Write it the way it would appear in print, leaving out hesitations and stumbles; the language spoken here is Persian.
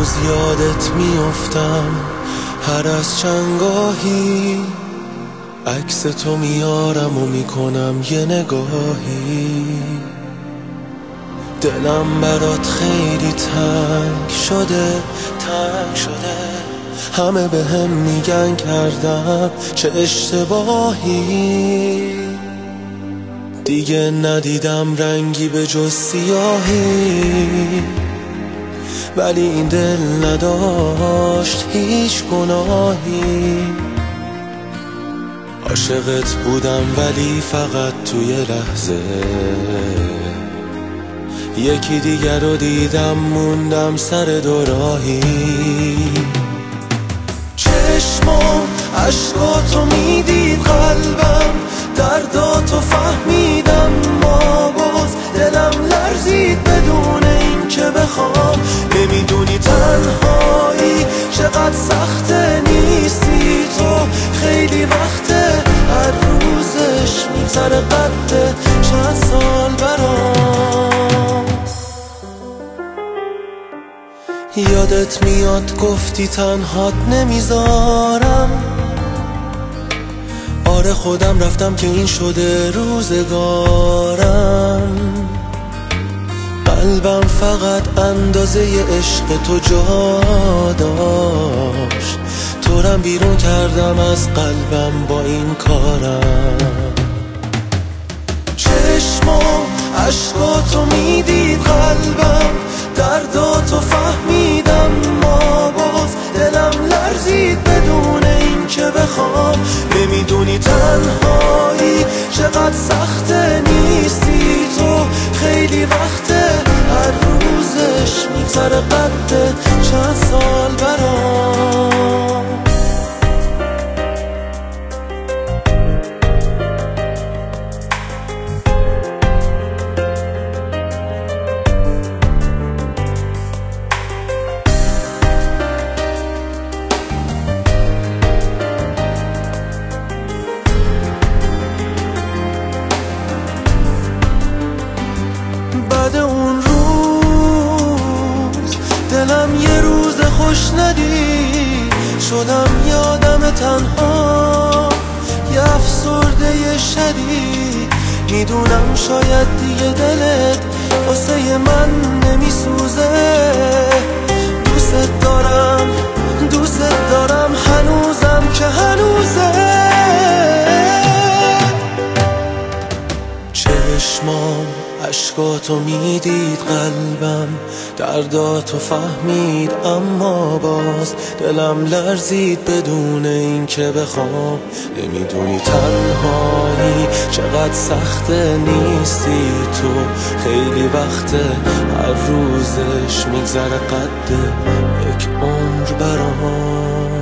روز یادت میافتم، هر از چندگاهی عکس تو میارم و میکنم یه نگاهی. دلم برات خیلی تنگ شده، همه به هم میگن کردم چه اشتباهی. دیگه ندیدم رنگی به جز سیاهی، ولی این دل نداشت هیچ گناهی. عاشقت بودم ولی فقط توی لحظه، یکی دیگر رو دیدم موندم سر دوراهی. چشمام عشقاتو میدید، قلبم درداتو فهمیدم، ما باز دلم لرزید بدون این که بخوام. نمیدونی تنهایی چقدر سخته، نیستی تو خیلی وقته، هر روزش میگذره قده چند سال برام. یادت میاد گفتی تنهات نمیذارم، آره خودم رفتم که این شده روزگارم. قلبم فقط اندازه عشق تو جا داشت، تو رم بیرون کردم از قلبم با این کارم. چشمام عشقاتو میدید، قلبم درداتو فهمیدم، ما باز دلم لرزید بدون این که بخوام. نمیدونی تنهایی چقدر سخته، نیستی تو خیلی وقته، هر روزش میگذره قده چند سال برام. بعد اون روز دلم یه روز خوش ندید، شدم یادم تنها، یه افسرده شدید. میدونم شاید دیگه دلت واسه من نمیسوزه، دوست دارم هنوزم که هنوزه. چشمام عشقاتو میدید، قلبم درداتو فهمید، اما باز دلم لرزید بدون این که بخوام. نمیدونی تنهایی چقدر سخته، نیستی تو خیلی وقته، هر روزش میگذره قده یک عمر برام.